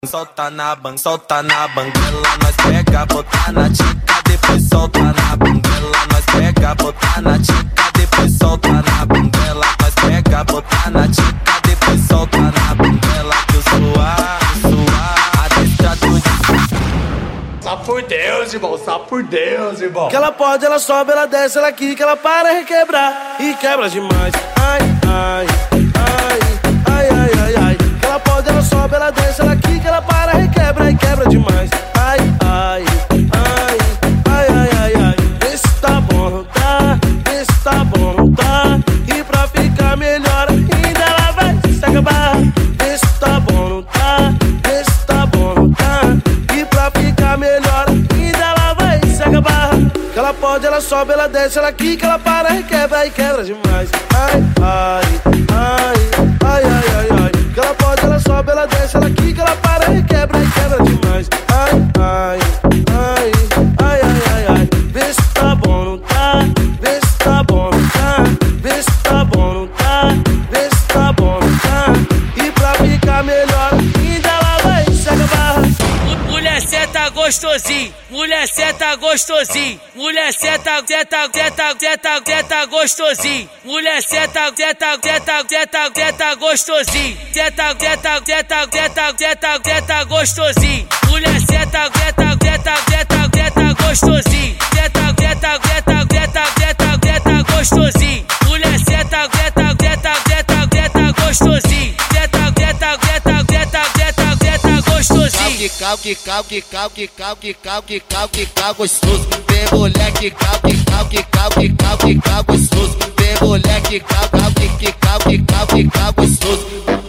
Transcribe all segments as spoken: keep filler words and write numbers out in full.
Solta na ban, solta na banguela, nós pega, botar na tica, depois solta na banguela, nós pega, botar na tica, depois solta na banguela, nós pega, botar na tica, depois solta na banguela, que eu suar, suar, adestrador de... Só por Deus, irmão, só por Deus, irmão. Que ela pode, ela sobe, ela desce, ela quica, ela para requebrar e quebra demais. Ai, ai, ai, ai, ai, ai, ai. Que ela pode, ela sobe, ela desce, ela quica, ela para requebra e quebra demais. Ai, ai, ai, ai, ai, ai, ai. Vê se tá bom, não tá? Vê se tá bom, não tá? E pra ficar melhor ainda ela vai se acabar. Vê se tá bom, não tá? Vê se tá bom, não tá? E pra ficar melhor ainda ela vai se acabar. Que ela pode, ela sobe, ela desce, ela quica, ela para, requebra e quebra demais. Ai, ai, ai, ai, ai, ai, ai. Que ela pode, ela sobe, ela desce, ela quica, ela para, requebra e quebra demais. Ai, ai, ai, ai, ai, ai, ai. Vê se tá bom, não tá? Vê se tá bom, não tá? Vê se tá bom, não tá? Vê se tá bom, não tá? E pra ficar melhor ainda ela vai se acabar. Mulher senta gostosinho, mulher senta gostosinho, mulher senta, senta, senta, senta, senta gostosinho, mulher senta, senta, senta, senta, senta gostosinho, senta, senta, senta, senta, senta, senta gostosinho, mulher senta, senta, senta, senta, senta gostosinho, senta, senta, senta, senta, senta, senta gostosinho, mulher senta, senta, senta, senta, senta gostosinho, senta, senta, senta, senta, senta, senta gostosinho. Que cal, que cal, que cal, que cal, que cal, que cal, que cal gostoso. Vem mulher que cal, que cal, que cal, que cal, que cal gostoso. Vem mulher que cal, cal, que que cal, que cal, que cal gostoso.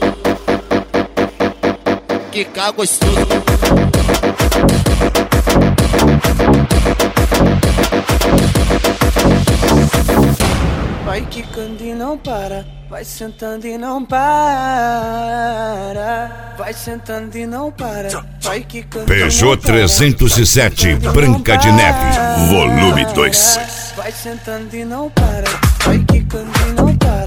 Que cal gostoso. Vai quicando e não para, vai sentando e não para, vai sentando e não para, vai quicando. Peugeot trezentos e sete Branca de Neve, volume dois. Vai sentando e não para, vai quicando e não para.